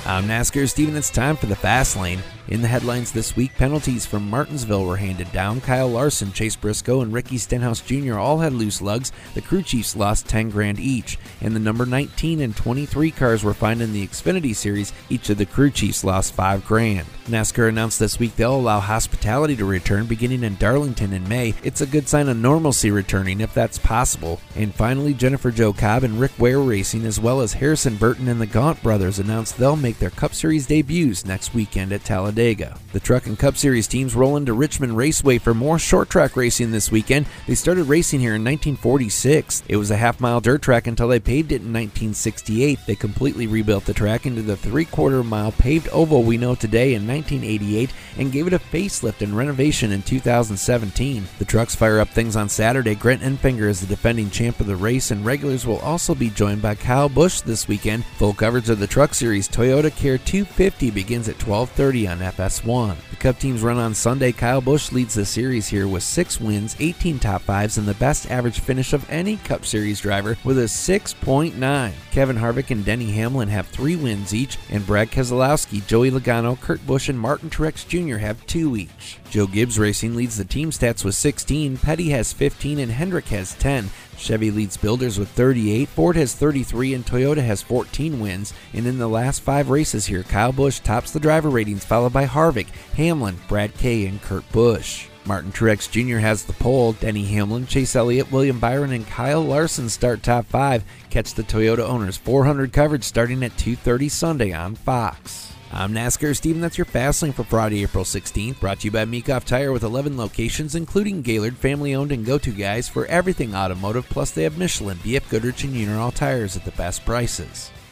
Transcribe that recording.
I'm NASCAR Steven. It's time for the Fast Lane. In the headlines this week, penalties from Martinsville were handed down. Kyle Larson, Chase Briscoe, and Ricky Stenhouse Jr. all had loose lugs. The crew chiefs lost $10,000 each, and the number 19 and 23 cars were fined in the Xfinity Series. Each of the crew chiefs lost $5,000. NASCAR announced this week they'll allow hospitality to return beginning in Darlington in May. It's a good sign of normalcy returning if that's possible. And finally, Jennifer Jo Cobb and Rick Ware Racing, as well as Harrison Burton and the Gaunt brothers, announced they'll make their Cup Series debuts next weekend at Talladega. The Truck and Cup Series teams roll into Richmond Raceway for more short track racing this weekend. They started racing here in 1946. It was a half-mile dirt track until they paved it in 1968. They completely rebuilt the track into the 3/4-mile paved oval we know today in 1988 and gave it a facelift and renovation in 2017. The Trucks fire up things on Saturday. Grant Enfinger is the defending champ of the race, and regulars will also be joined by Kyle Busch this weekend. Full coverage of the Truck Series Toyota Care 250 begins at 12:30 on FS1. The Cup teams run on Sunday. Kyle Busch leads the series here with 6 wins, 18 top 5s, and the best average finish of any Cup Series driver with a 6.9. Kevin Harvick and Denny Hamlin have 3 wins each, and Brad Keselowski, Joey Logano, Kurt Busch, and Martin Truex Jr. have 2 each. Joe Gibbs Racing leads the team stats with 16, Petty has 15, and Hendrick has 10. Chevy leads Builders with 38, Ford has 33, and Toyota has 14 wins. And in the last 5 races here, Kyle Busch tops the driver ratings, followed by Harvick, Hamlin, Brad Kay, and Kurt Busch. Martin Truex Jr. has the pole. Denny Hamlin, Chase Elliott, William Byron, and Kyle Larson start top 5. Catch the Toyota Owners 400 coverage starting at 2:30 Sunday on Fox. I'm NASCAR Steven. That's your Fast Lane for Friday, April 16th. Brought to you by Meekoff Tire with 11 locations, including Gaylord, family-owned and go-to guys for everything automotive. Plus, they have Michelin, BF Goodrich, and Uniroyal tires at the best prices.